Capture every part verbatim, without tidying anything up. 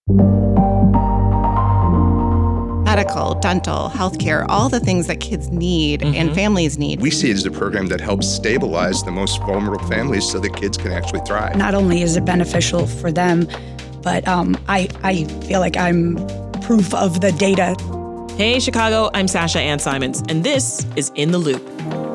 Medical, dental, healthcare, all the things that kids need mm-hmm. and families need. We see it as a program that helps stabilize the most vulnerable families so that kids can actually thrive. Not only is it beneficial for them, but um, I, I feel like I'm proof of the data. Hey, Chicago, I'm Sasha Ann Simons, and this is In the Loop.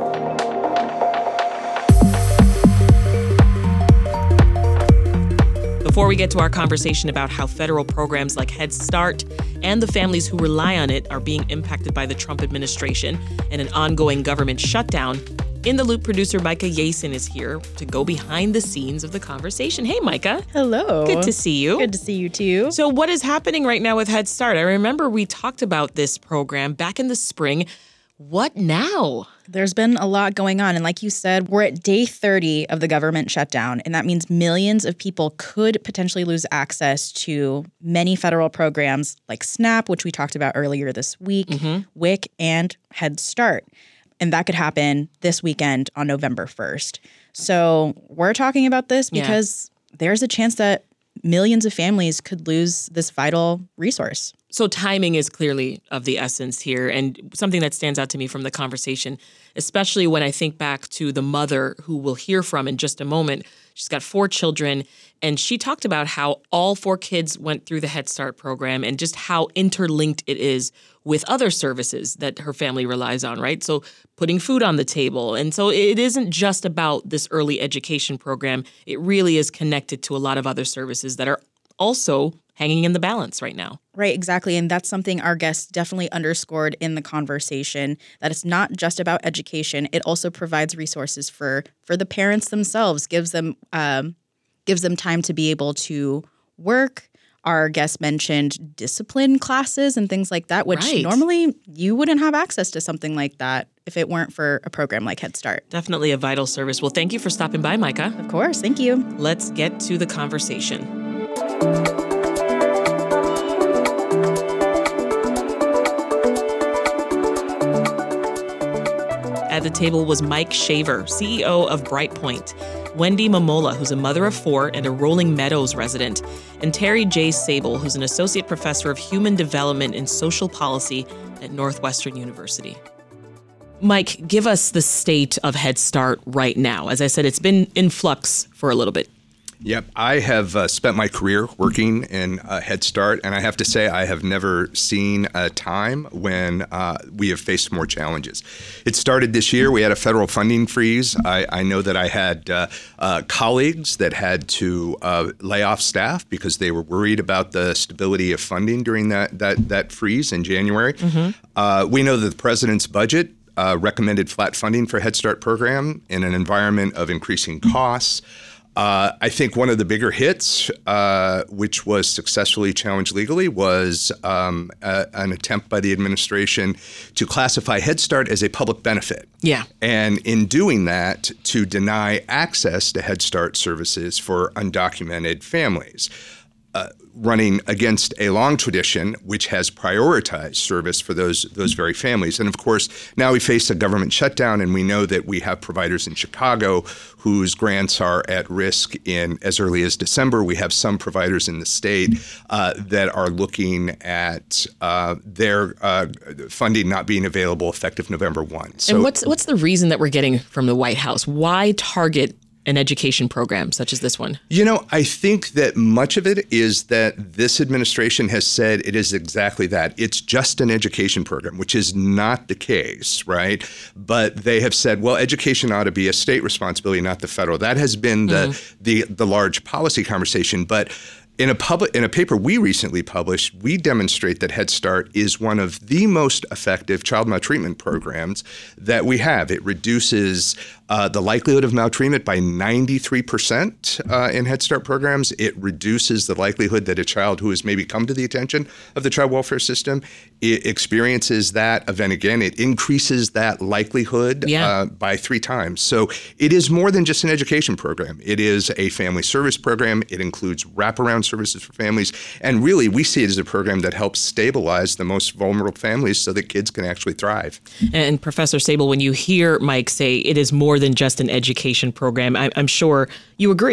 Before we get to our conversation about how federal programs like Head Start and the families who rely on it are being impacted by the Trump administration and an ongoing government shutdown, In the Loop producer Micah Yason is here to go behind the scenes of the conversation. Hey, Micah. Hello. Good to see you. Good to see you, too. So what is happening right now with Head Start? I remember we talked about this program back in the spring. What now? There's been a lot going on. And like you said, we're at day thirty of the government shutdown. And that means millions of people could potentially lose access to many federal programs like SNAP, which we talked about earlier this week, mm-hmm. W I C, and Head Start. And that could happen this weekend on November first. So we're talking about this because yeah. there's a chance that millions of families could lose this vital resource. So timing is clearly of the essence here, and something that stands out to me from the conversation, especially when I think back to the mother who we'll hear from in just a moment. She's got four children, and she talked about how all four kids went through the Head Start program and just how interlinked it is with other services that her family relies on, right? So putting food on the table. And so it isn't just about this early education program. It really is connected to a lot of other services that are also hanging in the balance right now. Right, exactly. And that's something our guests definitely underscored in the conversation, that it's not just about education. It also provides resources for for the parents themselves, gives them um, gives them time to be able to work. Our guest mentioned discipline classes and things like that, which right. normally you wouldn't have access to something like that if it weren't for a program like Head Start. Definitely a vital service. Well, thank you for stopping by, Micah. Of course. Thank you. Let's get to the conversation. At the table was Mike Shaver, C E O of Brightpoint, Wendy Momola, who's a mother of four and a Rolling Meadows resident, and Terry J. Sable, who's an associate professor of human development and social policy at Northwestern University. Mike, give us the state of Head Start right now. As I said, it's been in flux for a little bit. Yep. I have uh, spent my career working in uh, Head Start, and I have to say I have never seen a time when uh, we have faced more challenges. It started this year. We had a federal funding freeze. I, I know that I had uh, uh, colleagues that had to uh, lay off staff because they were worried about the stability of funding during that that, that freeze in January. Mm-hmm. Uh, we know that the president's budget uh, recommended flat funding for Head Start program in an environment of increasing costs. Uh, I think one of the bigger hits, uh, which was successfully challenged legally, was um, a, an attempt by the administration to classify Head Start as a public benefit. Yeah. And in doing that, to deny access to Head Start services for undocumented families. Uh, running against a long tradition which has prioritized service for those those very families. And of course, now we face a government shutdown, and we know that we have providers in Chicago whose grants are at risk in as early as December. We have some providers in the state uh, that are looking at uh, their uh, funding not being available effective November first. So, and what's what's the reason that we're getting from the White House? Why target an education program such as this one? You know, I think that much of it is that this administration has said it is exactly that. It's just an education program, which is not the case, right? But they have said, well, education ought to be a state responsibility, not the federal. That has been the mm. the, the large policy conversation. But In a public, in a paper we recently published, we demonstrate that Head Start is one of the most effective child maltreatment programs that we have. It reduces uh, the likelihood of maltreatment by ninety-three percent uh, in Head Start programs. It reduces the likelihood that a child who has maybe come to the attention of the child welfare system it experiences that event again. It increases that likelihood yeah. uh, by three times. So it is more than just an education program. It is a family service program. It includes wraparound services for families. And really, we see it as a program that helps stabilize the most vulnerable families so that kids can actually thrive. And Professor Sable, when you hear Mike say it is more than just an education program, I- I'm sure you agree.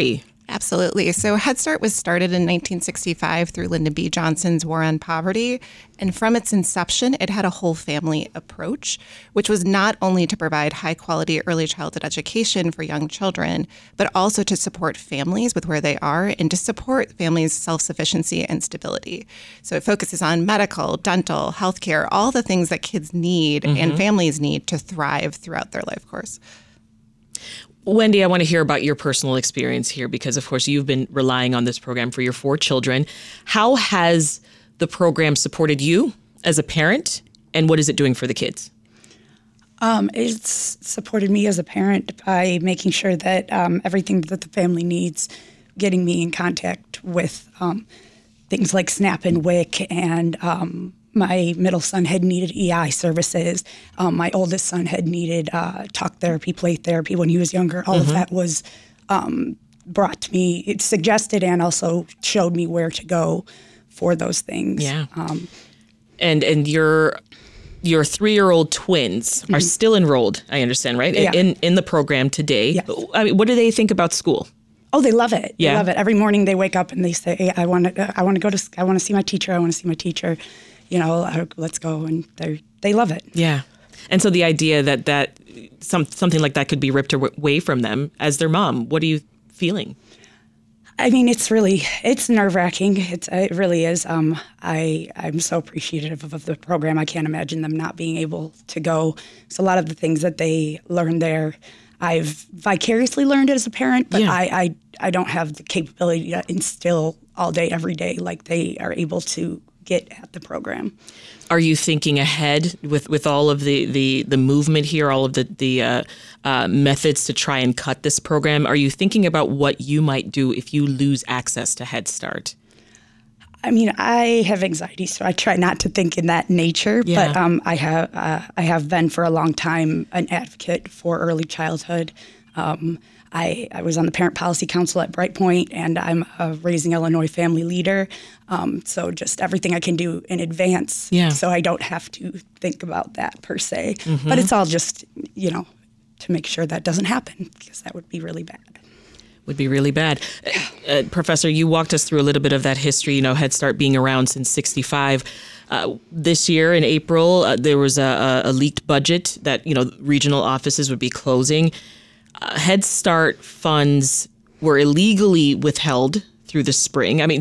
Absolutely. So Head Start was started in nineteen sixty-five through Lyndon B. Johnson's War on Poverty. And from its inception, it had a whole family approach, which was not only to provide high quality early childhood education for young children, but also to support families with where they are and to support families' self-sufficiency and stability. So it focuses on medical, dental, healthcare, all the things that kids need mm-hmm. and families need to thrive throughout their life course. Wendy, I want to hear about your personal experience here because, of course, you've been relying on this program for your four children. How has the program supported you as a parent, and what is it doing for the kids? Um, it's supported me as a parent by making sure that um, everything that the family needs, getting me in contact with um, things like SNAP and W I C, and um, my middle son had needed E I services. Um, my oldest son had needed uh, talk therapy, play therapy when he was younger. All mm-hmm. of that was um, brought to me. It suggested and also showed me where to go for those things. Yeah. Um, and and your your three-year-old twins mm-hmm. are still enrolled, I understand, right? Yeah. In in the program today. Yes. I mean, what do they think about school? Oh, they love it. Yeah. They love it. Every morning they wake up and they say, hey, I want to I want to go to I want to see my teacher. I want to see my teacher. You know, let's go. And they they love it. Yeah. And so the idea that that some something like that could be ripped away from them as their mom, what are you feeling? I mean, it's really, it's nerve-wracking. It's, it really is. Um, I, I'm so appreciative of, of the program. I can't imagine them not being able to go. So a lot of the things that they learn there, I've vicariously learned as a parent, but yeah. I, I, I don't have the capability to instill all day, every day like they are able to get at the program. Are you thinking ahead with, with all of the, the, the movement here, all of the, the uh, uh, methods to try and cut this program? Are you thinking about what you might do if you lose access to Head Start? I mean, I have anxiety, so I try not to think in that nature. Yeah. But um, I have uh, I have been for a long time an advocate for early childhood. Um, I, I was on the Parent Policy Council at Brightpoint, and I'm a Raising Illinois family leader. Um, so just everything I can do in advance, yeah. so I don't have to think about that per se. Mm-hmm. But it's all just, you know, to make sure that doesn't happen, because that would be really bad. Would be really bad. Uh, uh, Professor, you walked us through a little bit of that history, you know, Head Start being around since sixty-five. Uh, this year in April, uh, there was a, a leaked budget that, you know, regional offices would be closing. Uh, Head Start funds were illegally withheld through the spring. I mean,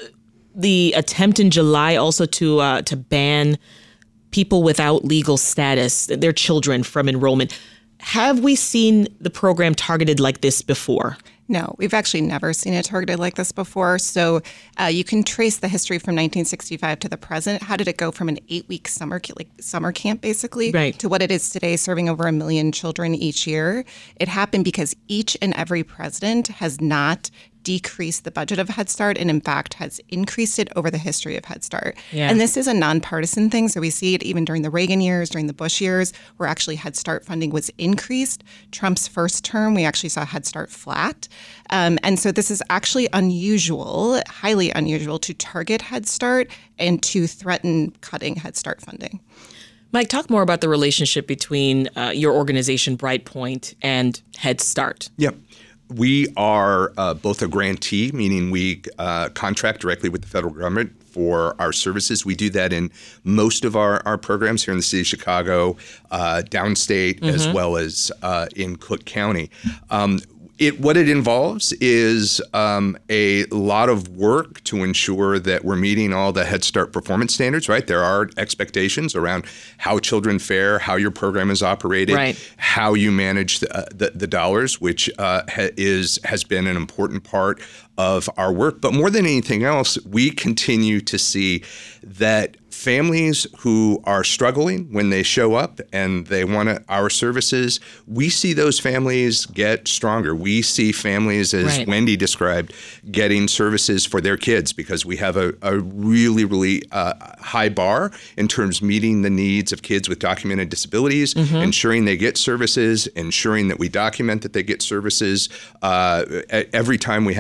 the attempt in July also to uh, to ban people without legal status, their children, from enrollment. Have we seen the program targeted like this before? No, we've actually never seen it targeted like this before. So uh, you can trace the history from nineteen sixty-five to the present. How did it go from an eight-week summer like summer camp, basically, right. to what it is today, serving over a million children each year? It happened because each and every president has not decreased the budget of Head Start and, in fact, has increased it over the history of Head Start. Yeah. And this is a nonpartisan thing. So we see it even during the Reagan years, during the Bush years, where actually Head Start funding was increased. Trump's first term, we actually saw Head Start flat. Um, and so this is actually unusual, highly unusual, to target Head Start and to threaten cutting Head Start funding. Mike, talk more about the relationship between uh, your organization, Brightpoint, and Head Start. Yep. We are uh, both a grantee, meaning we uh, contract directly with the federal government for our services. We do that in most of our, our programs here in the city of Chicago, uh, downstate, mm-hmm. as well as uh, in Cook County. Um, It, what it involves is um, a lot of work to ensure that we're meeting all the Head Start performance standards, right? There are expectations around how children fare, how your program is operated, right. how you manage the, uh, the, the dollars, which uh, ha- is has been an important part of our work. But more than anything else, we continue to see that families who are struggling when they show up and they want our services, we see those families get stronger. We see families, as right. Wendy described, getting services for their kids because we have a, a really, really uh, high bar in terms of meeting the needs of kids with documented disabilities, mm-hmm. ensuring they get services, ensuring that we document that they get services. Uh, every time we have a federal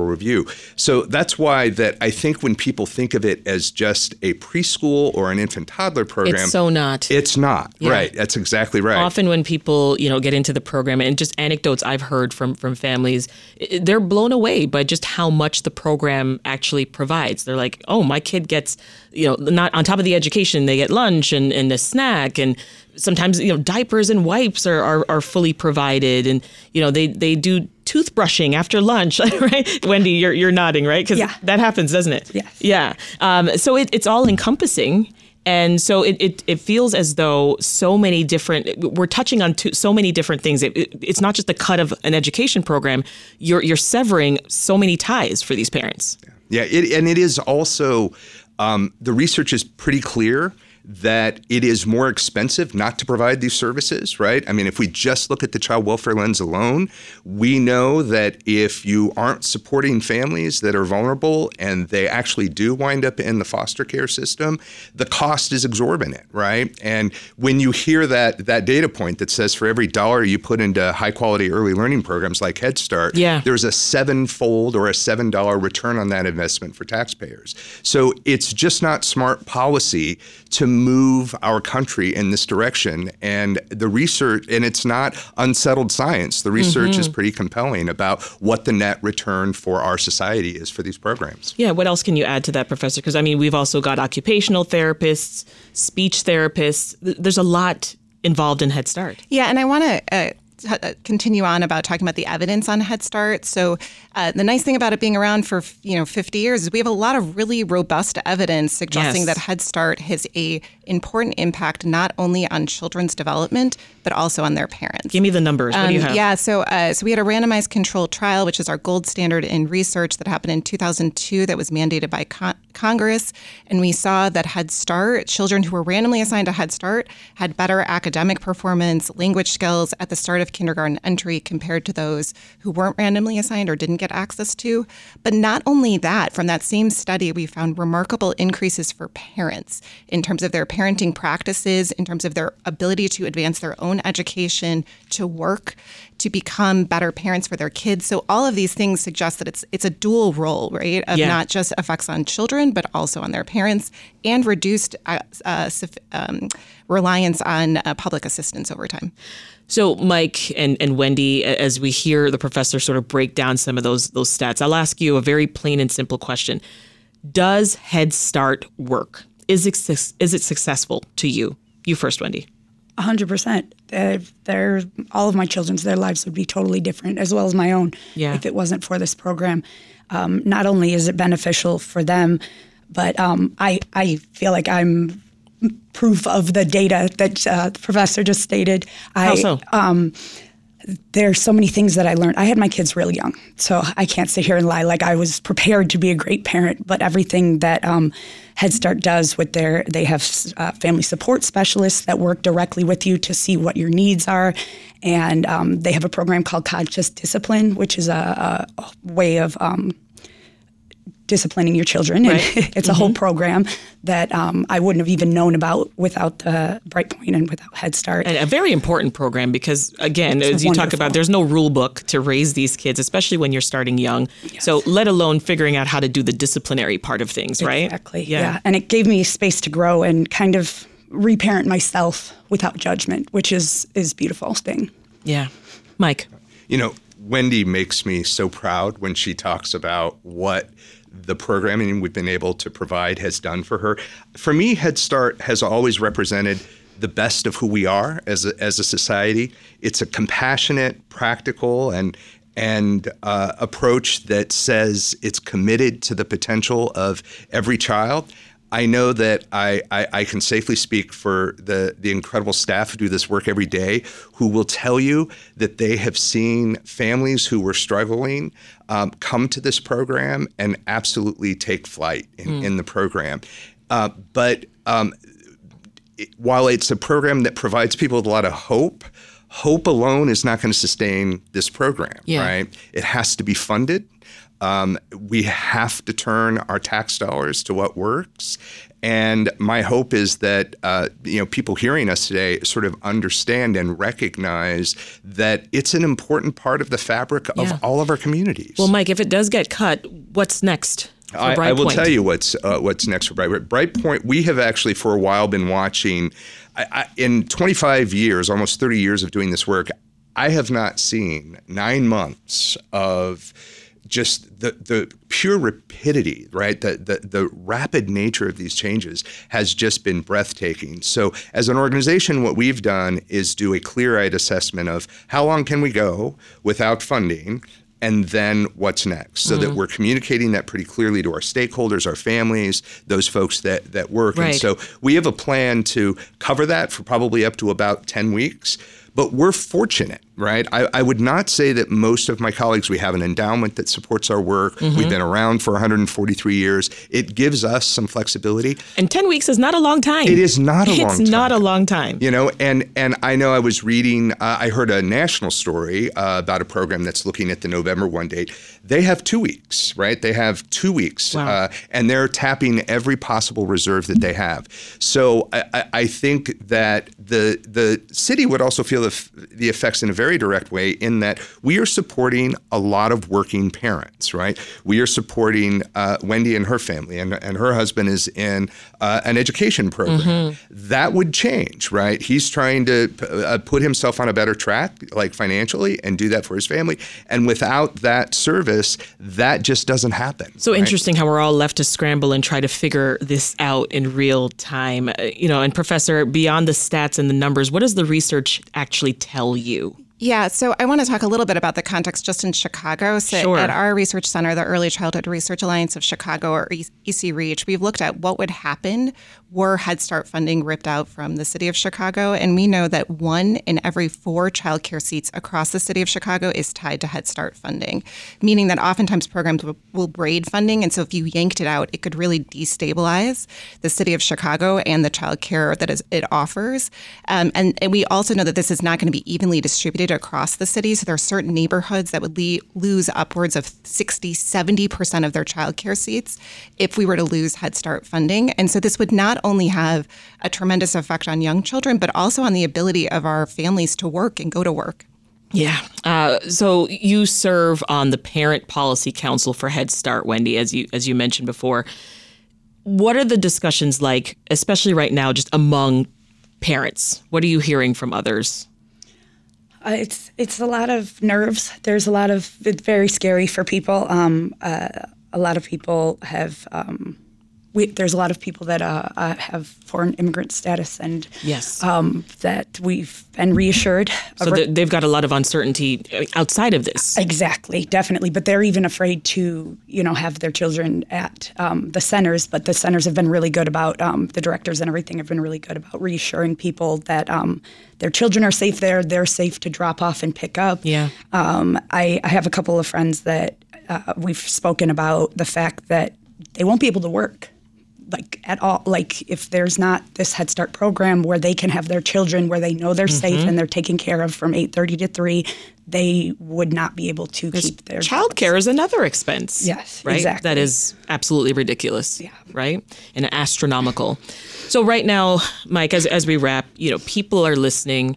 review. So that's why that I think when people think of it as just a preschool or an infant toddler program, It's so not. It's not. Yeah. Right. That's exactly right. Often when people, you know, get into the program, and just anecdotes I've heard from from families, i- they're blown away by just how much the program actually provides. They're like, oh, my kid gets, you know, not on top of the education, they get lunch and, and a snack, and sometimes, you know, diapers and wipes are, are, are fully provided. And, you know, they, they do toothbrushing after lunch, right? Wendy, you're, you're nodding, right? Because Yeah. that happens, doesn't it? Yes. Yeah. Um, so it, it's all encompassing. And so it, it, it feels as though so many different, we're touching on two, so many different things. It, it, it's not just the cut of an education program. You're, you're severing so many ties for these parents. Yeah, it, and it is also, um, the research is pretty clear that it is more expensive not to provide these services, right? I mean, if we just look at the child welfare lens alone, we know that if you aren't supporting families that are vulnerable and they actually do wind up in the foster care system, the cost is exorbitant, right? And when you hear that that data point that says for every dollar you put into high quality early learning programs like Head Start, Yeah. there's a seven-fold or a seven dollar return on that investment for taxpayers. So it's just not smart policy to move our country in this direction. And the research, and it's not unsettled science, the research Mm-hmm. is pretty compelling about what the net return for our society is for these programs. Yeah, what else can you add to that, Professor? Because, I mean, we've also got occupational therapists, speech therapists. Th- There's a lot involved in Head Start. Yeah, and I want to uh, t- uh, continue on about talking about the evidence on Head Start. So uh, the nice thing about it being around for you know fifty years is we have a lot of really robust evidence suggesting Yes. that Head Start has a important impact not only on children's development but also on their parents. Give me the numbers. What do you Um, have? Yeah, so uh, so we had a randomized controlled trial, which is our gold standard in research, that happened in two thousand two, that was mandated by con- Congress, and we saw that Head Start, children who were randomly assigned to Head Start, had better academic performance, language skills at the start of kindergarten entry compared to those who weren't randomly assigned or didn't get access to. But not only that, from that same study, we found remarkable increases for parents in terms of their parenting practices, in terms of their ability to advance their own education, to work, to become better parents for their kids. So all of these things suggest that it's it's a dual role, right, of Yeah. not just effects on children, but also on their parents, and reduced uh, uh, suff- um, reliance on uh, public assistance over time. So, Mike and, and Wendy, a- as we hear the professor sort of break down some of those those stats, I'll ask you a very plain and simple question. Does Head Start work? Is it, suc- is it successful to you? You first, Wendy. A hundred percent. They're, they're all of my children's, their lives would be totally different, as well as my own, Yeah. if it wasn't for this program. Um, not only is it beneficial for them, but um, I I feel like I'm proof of the data that uh, the professor just stated. How I, so? Um, there's so many things that I learned. I had my kids really young, so I can't sit here and lie like I was prepared to be a great parent. But everything that um, Head Start does with their, they have uh, family support specialists that work directly with you to see what your needs are. And um, they have a program called Conscious Discipline, which is a, a way of um, disciplining your children. And Right. it's a whole program that um, I wouldn't have even known about without the Brightpoint and without Head Start. And a very important program because, again, as you talk wonderful. about, there's no rule book to raise these kids, especially when you're starting young. So, let alone figuring out how to do the disciplinary part of things, right? Exactly. Yeah. And it gave me space to grow and kind of reparent myself without judgment, which is is a beautiful thing. Yeah. Mike. You know, Wendy makes me so proud when she talks about what the programming we've been able to provide has done for her. For me, Head Start has always represented the best of who we are as a, as a society. It's a compassionate, practical, and and uh, approach that says it's committed to the potential of every child. I know that I, I, I can safely speak for the, the incredible staff who do this work every day, who will tell you that they have seen families who were struggling um, come to this program and absolutely take flight in, in the program. Uh, but um, it, while it's a program that provides people with a lot of hope, hope alone is not going to sustain this program, Yeah. right? It has to be funded. Um, we have to turn our tax dollars to what works. And my hope is that uh, you know people hearing us today sort of understand and recognize that it's an important part of the fabric of Yeah. all of our communities. Well, Mike, if it does get cut, what's next for I, Brightpoint? I will tell you what's uh, what's next for Brightpoint. Brightpoint, we have actually for a while been watching. I, I, in twenty-five years, almost thirty years of doing this work, I have not seen nine months of just the the pure rapidity, right? The, the the rapid nature of these changes has just been breathtaking. So as an organization, what we've done is do a clear-eyed assessment of how long can we go without funding, and then what's next, so mm-hmm. that we're communicating that pretty clearly to our stakeholders, our families, those folks that that work. Right. And so we have a plan to cover that for probably up to about ten weeks. But we're fortunate, right? I, I would not say that most of my colleagues, we have an endowment that supports our work. Mm-hmm. We've been around for one hundred forty-three years. It gives us some flexibility. And ten weeks is not a long time. It is not a it's long time. It's not a long time. You know, and and I know I was reading, uh, I heard a national story uh, about a program that's looking at the November first date. They have two weeks, right? They have two weeks. Wow. Uh, and they're tapping every possible reserve that they have. So I, I think that the the city would also feel the, the effects in a very direct way in that we are supporting a lot of working parents, right? We are supporting uh, Wendy and her family, and, and her husband is in uh, an education program. Mm-hmm. That would change, right? He's trying to uh, put himself on a better track, like financially, and do that for his family. And without that service, that just doesn't happen. So right? interesting how we're all left to scramble and try to figure this out in real time. Uh, you know, and Professor, beyond the stats and the numbers, what does the research actually tell you? Yeah, so I want to talk a little bit about the context just in Chicago. So Sure. At our research center, the Early Childhood Research Alliance of Chicago, or E C REACH, we've looked at what would happen were Head Start funding ripped out from the city of Chicago. And we know that one in every four childcare seats across the city of Chicago is tied to Head Start funding, meaning that oftentimes programs will, will braid funding. And so if you yanked it out, it could really destabilize the city of Chicago and the childcare that is, it offers. Um, and, and we also know that this is not going to be evenly distributed across the city. So there are certain neighborhoods that would le- lose upwards of sixty, seventy percent of their childcare seats if we were to lose Head Start funding. And so this would not only have a tremendous effect on young children, but also on the ability of our families to work and go to work. Yeah. Uh, so you serve on the Parent Policy Council for Head Start, Wendy, as you as you mentioned before. What are the discussions like, especially right now, just among parents? What are you hearing from others? Uh, it's it's a lot of nerves. There's a lot of it's very scary for people. Um, uh, a lot of people have. Um, we, there's a lot of people that uh, uh, have foreign immigrant status, and yes, um, that we've been reassured. So our, they've got a lot of uncertainty outside of this. Exactly, definitely. But they're even afraid to, you know, have their children at um, the centers. But the centers have been really good about um, the directors and everything have been really good about reassuring people that um, their children are safe there. They're safe to drop off and pick up. Yeah. Um, I, I have a couple of friends that uh, we've spoken about the fact that they won't be able to work. Like at all, like if there's not this Head Start program where they can have their children, where they know they're mm-hmm. safe and they're taken care of from eight thirty to three, they would not be able to keep their childcare is another expense. Yes, right? exactly. That is absolutely ridiculous. Yeah. Right? And astronomical. So right now, Mike, as as we wrap, you know, people are listening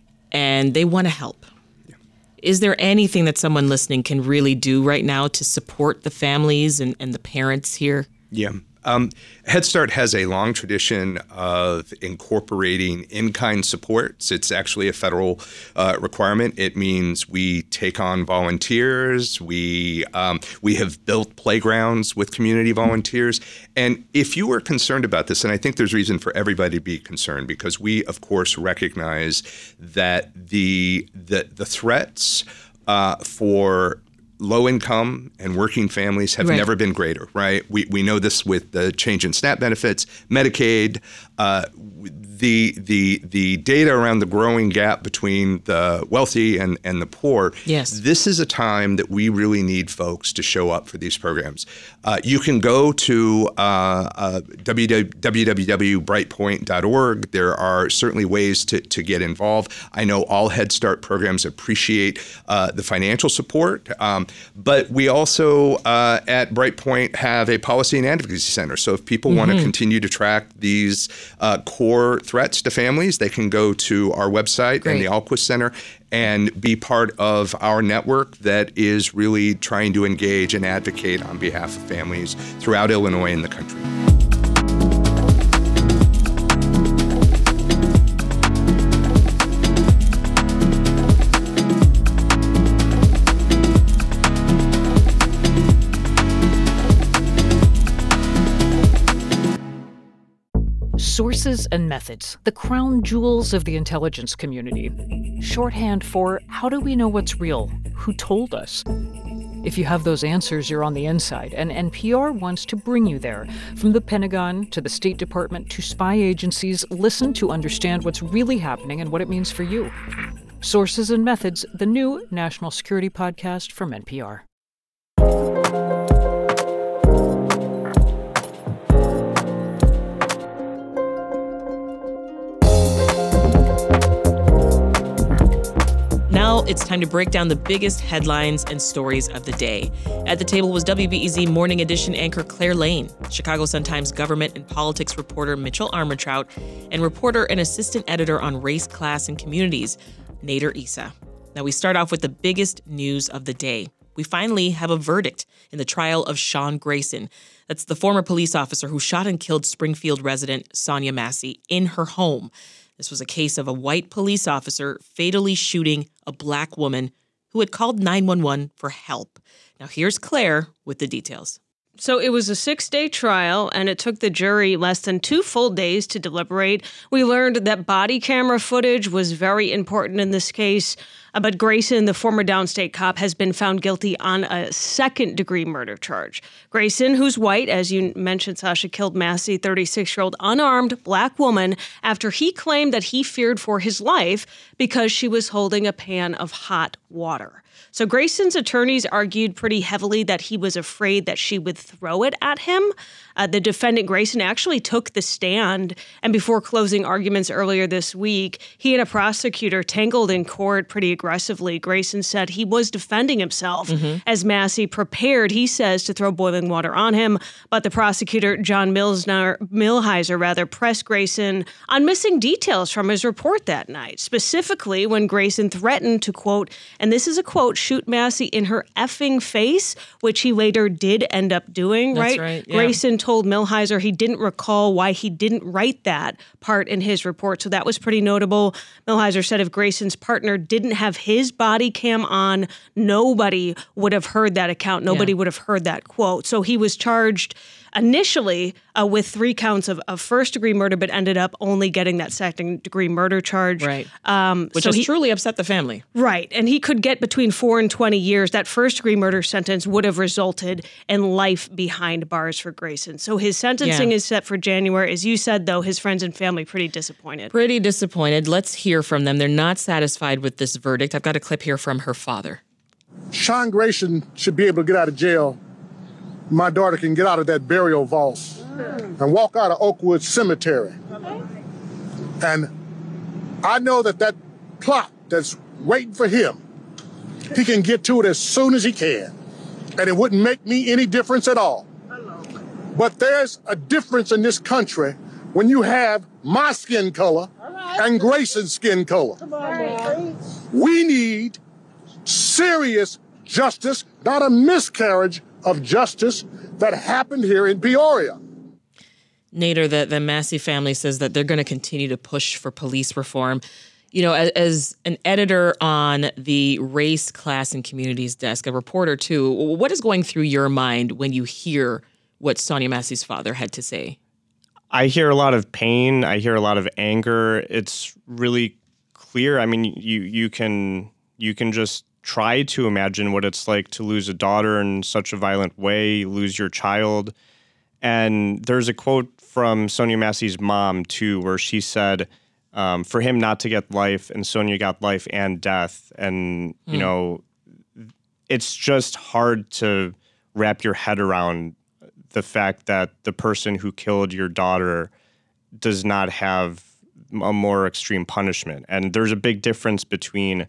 and they want to help. Yeah. Is there anything that someone listening can really do right now to support the families and, and the parents here? Yeah. Um, Head Start has a long tradition of incorporating in-kind supports. It's actually a federal uh, requirement. It means we take on volunteers. We um, we have built playgrounds with community volunteers. And if you are concerned about this, and I think there's reason for everybody to be concerned, because we, of course, recognize that the the, the threats uh, for low income and working families have right. never been greater, right? We we know this with the change in SNAP benefits, Medicaid, uh, the the the data around the growing gap between the wealthy and, and the poor. Yes. This is a time that we really need folks to show up for these programs. Uh, you can go to uh, uh, w w w dot brightpoint dot org. There are certainly ways to, to get involved. I know all Head Start programs appreciate uh, the financial support. Um, Um, but we also uh, at Brightpoint have a policy and advocacy center. So if people mm-hmm. want to continue to track these uh, core threats to families, they can go to our website Great. and the Ahlquist Center and be part of our network that is really trying to engage and advocate on behalf of families throughout Illinois and the country. Sources and methods, the crown jewels of the intelligence community. Shorthand for how do we know what's real? Who told us? If you have those answers, you're on the inside, and N P R wants to bring you there. From the Pentagon to the State Department to spy agencies, listen to understand what's really happening and what it means for you. Sources and Methods, the new national security podcast from N P R. Now it's time to break down the biggest headlines and stories of the day. At the table was W B E Z Morning Edition anchor Claire Lane, Chicago Sun-Times government and politics reporter Mitchell Armentrout, and reporter and assistant editor on race, class, and communities, Nader Issa. Now we start off with the biggest news of the day. We finally have a verdict in the trial of Sean Grayson. That's the former police officer who shot and killed Springfield resident Sonia Massey in her home. This was a case of a white police officer fatally shooting a black woman who had called nine one one for help. Now here's Claire with the details. So it was a six-day trial, and it took the jury less than two full days to deliberate. We learned that body camera footage was very important in this case, but Grayson, the former downstate cop, has been found guilty on a second-degree murder charge. Grayson, who's white, as you mentioned, Sasha, killed Massey, thirty-six-year-old unarmed black woman, after he claimed that he feared for his life because she was holding a pan of hot water. So Grayson's attorneys argued pretty heavily that he was afraid that she would throw it at him. Uh, the defendant, Grayson, actually took the stand, and before closing arguments earlier this week, he and a prosecutor tangled in court pretty aggressively. Grayson said he was defending himself mm-hmm. as Massey prepared, he says, to throw boiling water on him, but the prosecutor, John Milsner, Milhiser, rather, pressed Grayson on missing details from his report that night, specifically when Grayson threatened to, quote, and this is a quote, shoot Massey in her effing face, which he later did end up doing, That's right? right yeah. Grayson told Milhiser he didn't recall why he didn't write that part in his report, so that was pretty notable. Milhiser said if Grayson's partner didn't have his body cam on, nobody would have heard that account. Nobody yeah. would have heard that quote. So he was charged initially uh, with three counts of, of first-degree murder, but ended up only getting that second-degree murder charge. Right. Um, Which so has he, truly upset the family. Right. And he could get between four and twenty years. That first-degree murder sentence would have resulted in life behind bars for Grayson. So his sentencing yeah. is set for January. As you said, though, his friends and family pretty disappointed. Pretty disappointed. Let's hear from them. They're not satisfied with this verdict. I've got a clip here from her father. Sean Grayson should be able to get out of jail. My daughter can get out of that burial vault and walk out of Oakwood Cemetery. And I know that that plot that's waiting for him, he can get to it as soon as he can. And it wouldn't make me any difference at all. But there's a difference in this country when you have my skin color and Grayson's skin color. We need serious justice, not a miscarriage of justice that happened here in Peoria. Nader, the, the Massey family says that they're going to continue to push for police reform. You know, as, as an editor on the race, class, and communities desk, a reporter too, what is going through your mind when you hear what Sonia Massey's father had to say? I hear a lot of pain. I hear a lot of anger. It's really clear. I mean, you you can you can just try to imagine what it's like to lose a daughter in such a violent way, lose your child. And there's a quote from Sonia Massey's mom, too, where she said, um, for him not to get life, and Sonia got life and death. And, you mm. know, it's just hard to wrap your head around the fact that the person who killed your daughter does not have a more extreme punishment. And there's a big difference between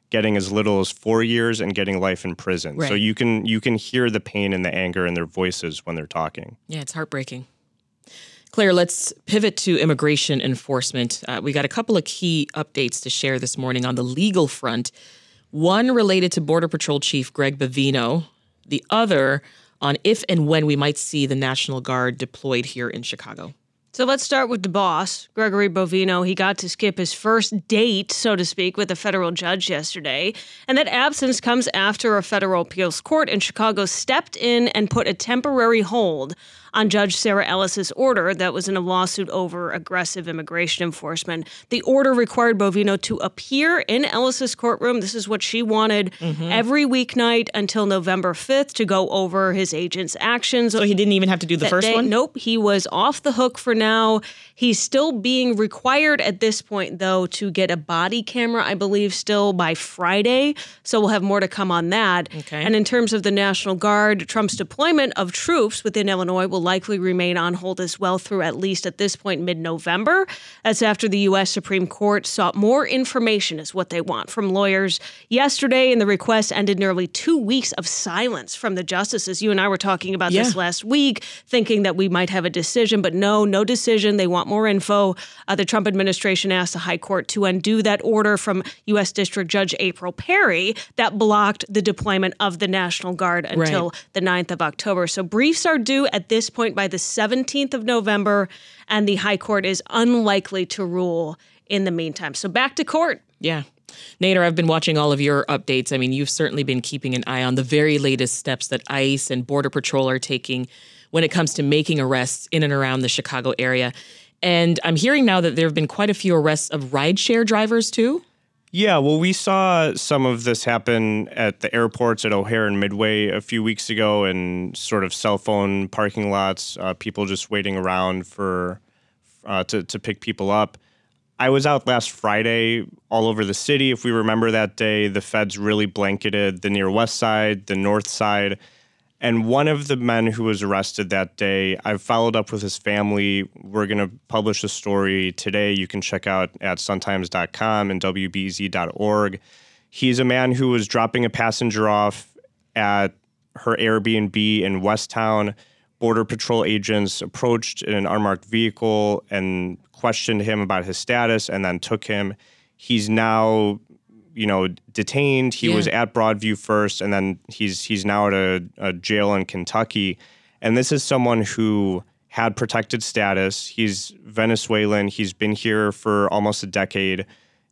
getting as little as four years and getting life in prison. Right. So you can you can hear the pain and the anger in their voices when they're talking. Yeah, it's heartbreaking. Claire, let's pivot to immigration enforcement. Uh, we got a couple of key updates to share this morning on the legal front. One related to Border Patrol Chief Greg Bavino, the other on if and when we might see the National Guard deployed here in Chicago. So let's start with the boss, Gregory Bovino. He got to skip his first date, so to speak, with a federal judge yesterday. And that absence comes after a federal appeals court in Chicago stepped in and put a temporary hold on Judge Sarah Ellis's order that was in a lawsuit over aggressive immigration enforcement. The order required Bovino to appear in Ellis's courtroom. This is what she wanted mm-hmm. every weeknight until November fifth to go over his agent's actions. So he didn't even have to do the first day. one? Nope. He was off the hook for now. He's still being required at this point, though, to get a body camera, I believe, still by Friday. So we'll have more to come on that. Okay. And in terms of the National Guard, Trump's deployment of troops within Illinois will likely remain on hold as well through at least at this point mid-November. That's after the U S Supreme Court sought more information is what they want from lawyers yesterday, and the request ended nearly two weeks of silence from the justices. You and I were talking about yeah. this last week, thinking that we might have a decision, but no, no decision. They want more info. Uh, the Trump administration asked the High Court to undo that order from U S District Judge April Perry that blocked the deployment of the National Guard until right. the ninth of October. So briefs are due at this point by the seventeenth of November, and the High Court is unlikely to rule in the meantime. So back to court. Yeah. Nader, I've been watching all of your updates. I mean, you've certainly been keeping an eye on the very latest steps that ICE and Border Patrol are taking when it comes to making arrests in and around the Chicago area. And I'm hearing now that there have been quite a few arrests of rideshare drivers, too. Yeah, well, we saw some of this happen at the airports at O'Hare and Midway a few weeks ago, and sort of cell phone parking lots, uh, people just waiting around for uh, to, to pick people up. I was out last Friday all over the city. If we remember that day, the feds really blanketed the near west side, the north side. And one of the men who was arrested that day, I've followed up with his family. We're going to publish a story today. You can check out at sun times dot com and w b z dot org. He's a man who was dropping a passenger off at her Airbnb in Westtown. Border Patrol agents approached in an unmarked vehicle and questioned him about his status and then took him. He's now, you know, detained. He yeah. was at Broadview first, and then he's he's now at a, a jail in Kentucky. And this is someone who had protected status. He's Venezuelan. He's been here for almost a decade,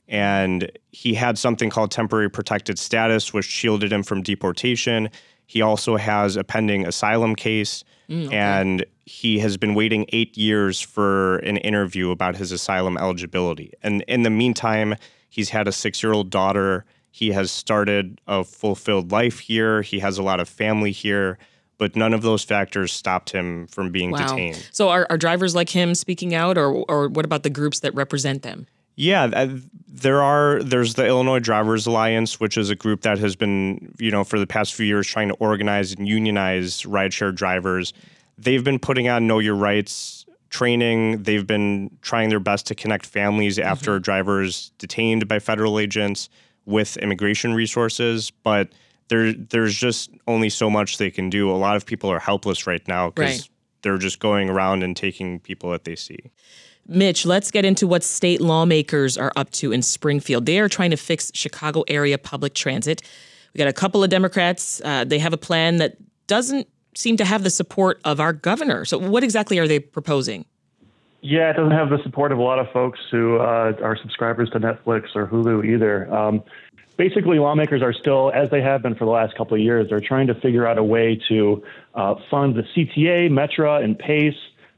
and he had something called temporary protected status, which shielded him from deportation. He also has a pending asylum case, mm, okay. and he has been waiting eight years for an interview about his asylum eligibility. And in the meantime, he's had a six-year-old daughter. He has started a fulfilled life here. He has a lot of family here, but none of those factors stopped him from being wow. detained. So are, are drivers like him speaking out, or or what about the groups that represent them? Yeah, there are. There's the Illinois Drivers Alliance, which is a group that has been, you know, for the past few years trying to organize and unionize rideshare drivers. They've been putting on Know Your Rights training. They've been trying their best to connect families after mm-hmm. drivers detained by federal agents with immigration resources, but there there's just only so much they can do. A lot of people are helpless right now because right. they're just going around and taking people that they see. Mitch, let's get into what state lawmakers are up to in Springfield. They are trying to fix Chicago area public transit. We got a couple of Democrats. Uh, they have a plan that doesn't seem to have the support of our governor. So what exactly are they proposing? Yeah, it doesn't have the support of a lot of folks who uh, are subscribers to Netflix or Hulu either. Um, basically, lawmakers are still, as they have been for the last couple of years, they're trying to figure out a way to uh, fund the C T A, Metra, and PACE,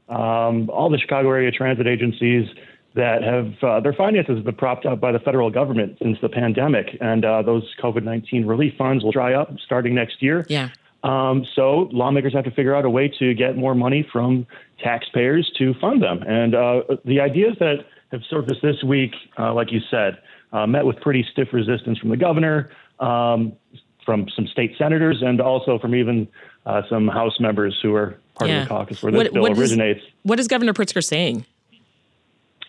um, all the Chicago area transit agencies that have uh, their finances have been propped up by the federal government since the pandemic. And uh, those COVID nineteen relief funds will dry up starting next year. Yeah. Um, so lawmakers have to figure out a way to get more money from taxpayers to fund them. And uh, the ideas that have surfaced this week, uh, like you said, uh, met with pretty stiff resistance from the governor, um, from some state senators, and also from even uh, some House members who are part yeah. of the caucus where this what, bill what originates. Is, what is Governor Pritzker saying?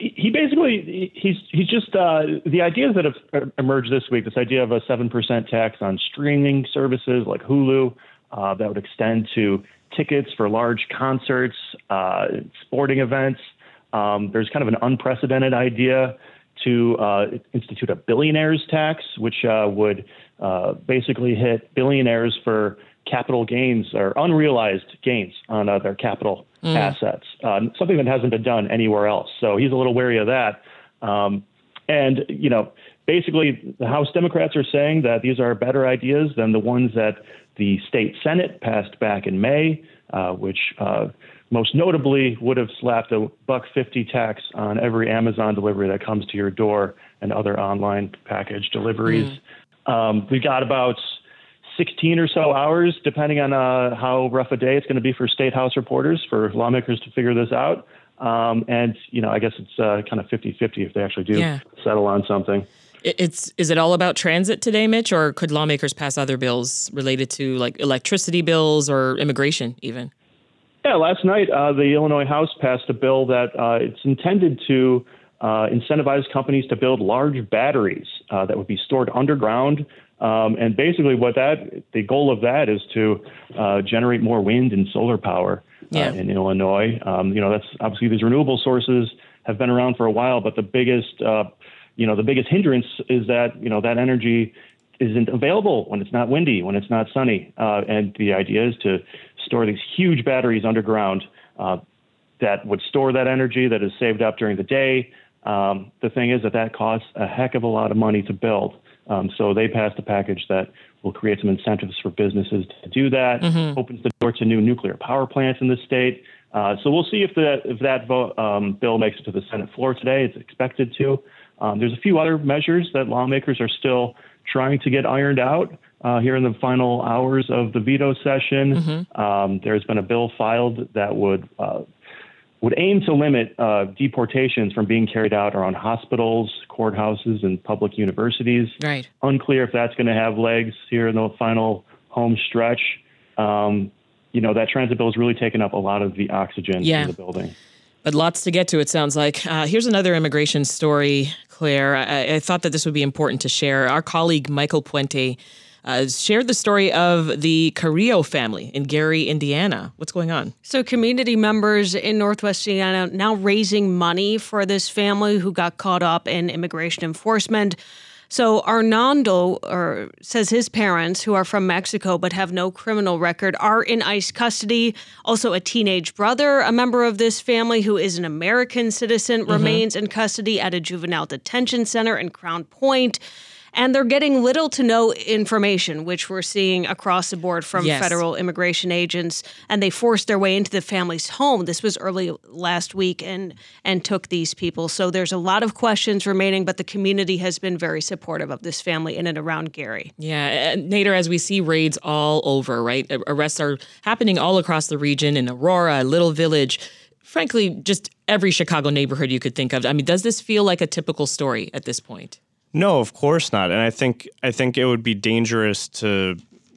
he basically he's he's just uh, the ideas that have emerged this week. This idea of a seven percent tax on streaming services like Hulu uh, that would extend to tickets for large concerts, uh, sporting events. Um, there's kind of an unprecedented idea to uh, institute a billionaires tax, which uh, would uh, basically hit billionaires for capital gains or unrealized gains on uh, their capital mm. assets, uh, something that hasn't been done anywhere else. So he's a little wary of that. Um, and, you know, basically the House Democrats are saying that these are better ideas than the ones that the state Senate passed back in May, uh, which uh, most notably would have slapped a buck fifty tax on every Amazon delivery that comes to your door and other online package deliveries. Mm. Um, we got about sixteen or so hours, depending on uh, how rough a day it's going to be for State House reporters, for lawmakers to figure this out. Um, and, you know, I guess it's uh, kind of fifty-fifty if they actually do yeah. settle on something. It's is it all about transit today, Mitch, or could lawmakers pass other bills related to like electricity bills or immigration even? Yeah, last night uh, the Illinois House passed a bill that uh, it's intended to uh, incentivize companies to build large batteries uh, that would be stored underground. Um, and basically what that the goal of that is to uh, generate more wind and solar power uh, yeah. in Illinois. Um, you know, that's obviously these renewable sources have been around for a while, but the biggest, uh, you know, the biggest hindrance is that, you know, that energy isn't available when it's not windy, when it's not sunny. Uh, and the idea is to store these huge batteries underground uh, that would store that energy that is saved up during the day. Um, the thing is that that costs a heck of a lot of money to build. Um, so they passed a package that will create some incentives for businesses to do that, mm-hmm. opens the door to new nuclear power plants in the state. Uh, so we'll see if, the, if that vote, um, bill makes it to the Senate floor today. It's expected to. Um, there's a few other measures that lawmakers are still trying to get ironed out uh, here in the final hours of the veto session. Mm-hmm. Um, there's been a bill filed that would uh, would aim to limit uh, deportations from being carried out around hospitals, courthouses, and public universities. Right. Unclear if that's going to have legs here in the final home stretch. Um, you know, that transit bill has really taken up a lot of the oxygen yeah. in the building. But lots to get to, it sounds like. Uh, here's another immigration story, Claire. I, I thought that this would be important to share. Our colleague Michael Puente uh, shared the story of the Carrillo family in Gary, Indiana. What's going on? So community members in Northwest Indiana now raising money for this family who got caught up in immigration enforcement. So Arnaldo or, says his parents, who are from Mexico but have no criminal record, are in ICE custody. Also, a teenage brother, a member of this family who is an American citizen, mm-hmm. remains in custody at a juvenile detention center in Crown Point. And they're getting little to no information, which we're seeing across the board from yes. federal immigration agents. And they forced their way into the family's home. This was early last week and and took these people. So there's a lot of questions remaining, but the community has been very supportive of this family in and around Gary. Yeah, Nader, as we see raids all over, right? Arrests are happening all across the region in Aurora, Little Village. Frankly, just every Chicago neighborhood you could think of. I mean, does this feel like a typical story at this point? No, of course not. And I think I think it would be dangerous to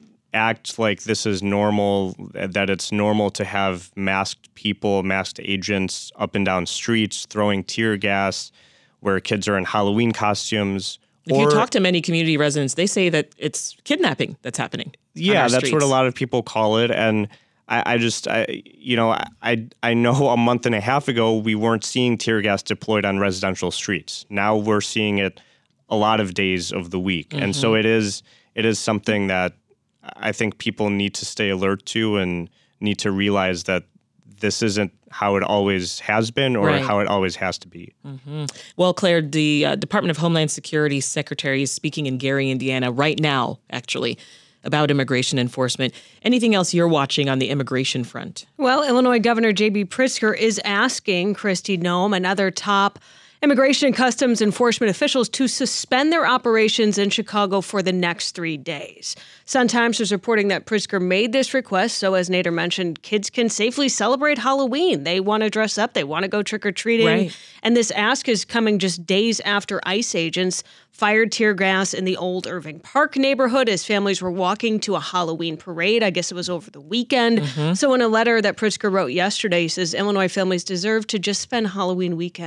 act like this is normal, that it's normal to have masked people, masked agents up and down streets throwing tear gas where kids are in Halloween costumes. If or, you talk to many community residents, they say that it's kidnapping that's happening. Yeah, that's streets. what a lot of people call it. And I, I just, I, you know, I I know a month and a half ago we weren't seeing tear gas deployed on residential streets. Now we're seeing it a lot of days of the week. Mm-hmm. And so it is it is something that I think people need to stay alert to and need to realize that this isn't how it always has been or right. how it always has to be. Mm-hmm. Well, Claire, the uh, Department of Homeland Security Secretary is speaking in Gary, Indiana right now, actually, about immigration enforcement. Anything else you're watching on the immigration front? Well, Illinois Governor J B Pritzker is asking Kristi Noem and other top Immigration and Customs Enforcement officials to suspend their operations in Chicago for the next three days. Sun-Times is reporting that Pritzker made this request so, as Nader mentioned, kids can safely celebrate Halloween. They want to dress up. They want to go trick-or-treating. Right. And this ask is coming just days after ICE agents fired tear gas in the old Irving Park neighborhood as families were walking to a Halloween parade. I guess it was over the weekend. Mm-hmm. So in a letter that Pritzker wrote yesterday, he says Illinois families deserve to just spend Halloween weekend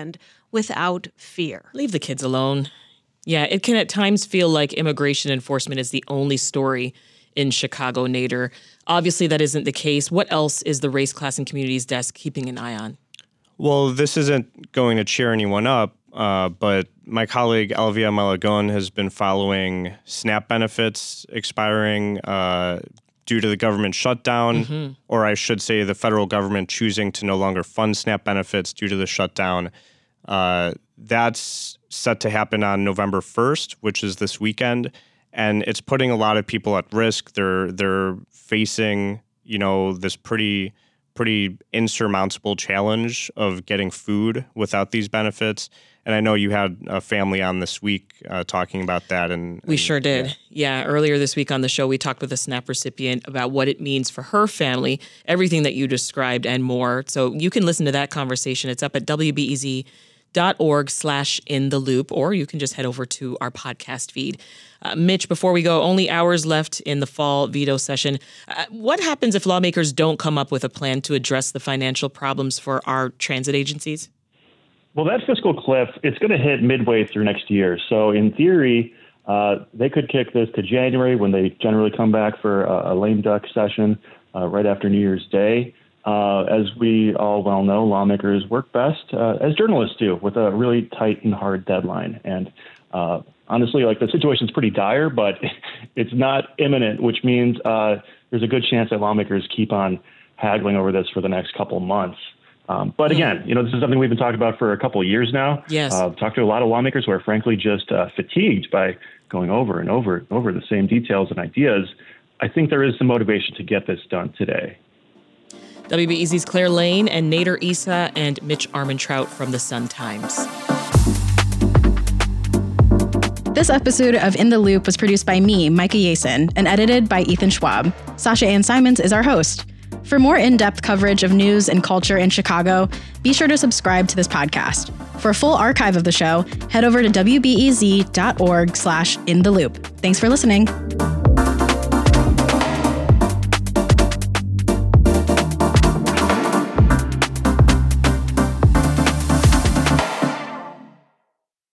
without fear. Leave the kids alone. Yeah, it can at times feel like immigration enforcement is the only story in Chicago, Nader. Obviously, that isn't the case. What else is the Race, Class, and Communities desk keeping an eye on? Well, this isn't going to cheer anyone up, uh, but my colleague Elvia Malagon has been following SNAP benefits expiring uh, due to the government shutdown, mm-hmm. or I should say the federal government choosing to no longer fund SNAP benefits due to the shutdown. Uh, that's set to happen on November first, which is this weekend, and it's putting a lot of people at risk. They're they're facing, you know, this pretty pretty insurmountable challenge of getting food without these benefits. And I know you had a family on this week uh, talking about that. And we and, sure did. Yeah. yeah. Earlier this week on the show, we talked with a SNAP recipient about what it means for her family, everything that you described and more. So you can listen to that conversation. It's up at W B E Z dot org slash in the loop, or you can just head over to our podcast feed. Uh, Mitch, before we go, only hours left in the fall veto session. Uh, what happens if lawmakers don't come up with a plan to address the financial problems for our transit agencies? Well, that fiscal cliff, it's going to hit midway through next year. So in theory, uh, they could kick this to January when they generally come back for a, a lame duck session uh, right after New Year's Day. Uh, as we all well know, lawmakers work best, uh, as journalists do, with a really tight and hard deadline. And uh, honestly, like the situation's pretty dire, but it's not imminent, which means uh, there's a good chance that lawmakers keep on haggling over this for the next couple months. Um, but again, you know, this is something we've been talking about for a couple of years now. Yes. Uh, I've talked to a lot of lawmakers who are frankly just uh, fatigued by going over and over and over the same details and ideas. I think there is some motivation to get this done today. W B E Z's Claire Lane and Nader Issa and Mitch Armentrout from the Sun-Times. This episode of In the Loop was produced by me, Micah Yason, and edited by Ethan Schwab. Sasha Ann Simons is our host. For more in-depth coverage of news and culture in Chicago, be sure to subscribe to this podcast. For a full archive of the show, head over to W B E Z dot org slash in the loop. Thanks for listening.